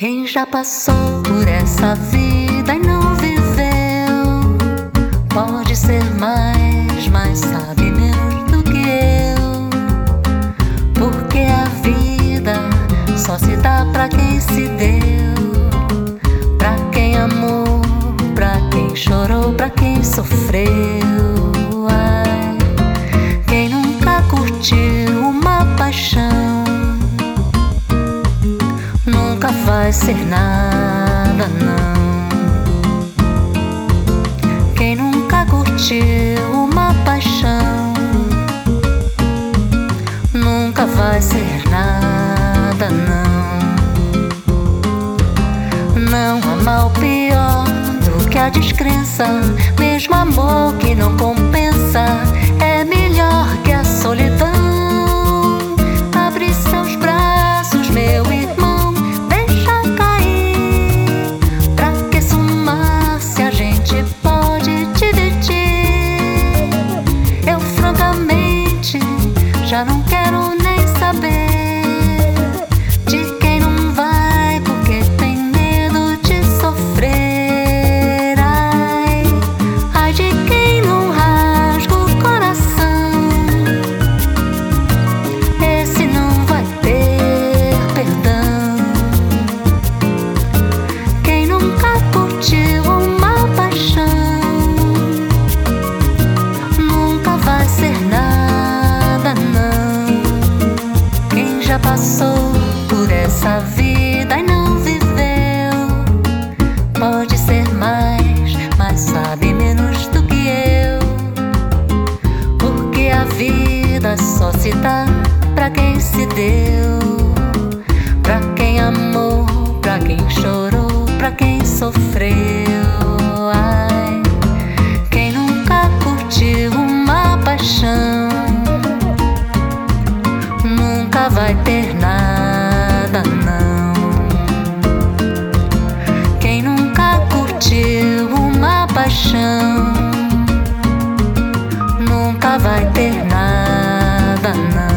Quem já passou por essa vida e não viveu, pode ser mais, mas sabe menos do que eu. Porque a vida só se dá pra quem se deu, pra quem amou, pra quem chorou, pra quem sofreu. Ai, quem nunca curtiu uma paixão nunca vai ser nada, não. Quem nunca curtiu uma paixão nunca vai ser nada, não. Não há mal pior do que a descrença, mesmo amor que não compensa é melhor que a solidão. Abre seus braços, meu irmão, já não quero nem saber de quem não vai, porque tem medo de sofrer. Ai, ai de quem não rasga o coração, esse não vai ter perdão. Quem nunca curtiu uma paixão nunca vai ser nada, não. Já passou por essa vida e não viveu, pode ser mais, mas sabe menos do que eu. Porque a vida só se dá pra quem se deu, pra quem amou, pra quem chorou, pra quem sofreu. Ai, quem nunca curtiu uma paixão nunca vai ter nada, não. Quem nunca curtiu uma paixão nunca vai ter nada,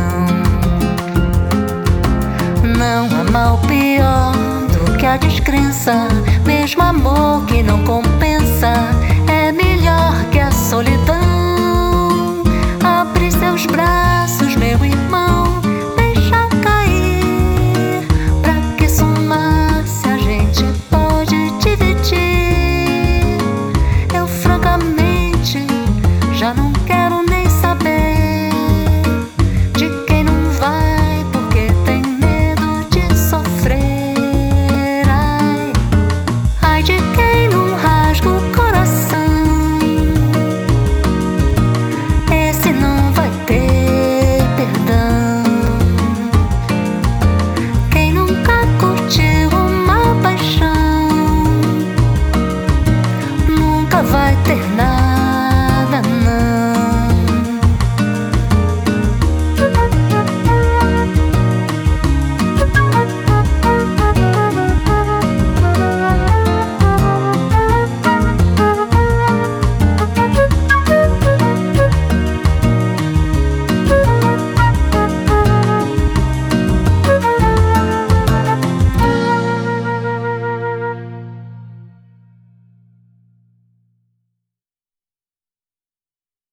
não. Não há mal pior do que a descrença, mesmo amor que não compensa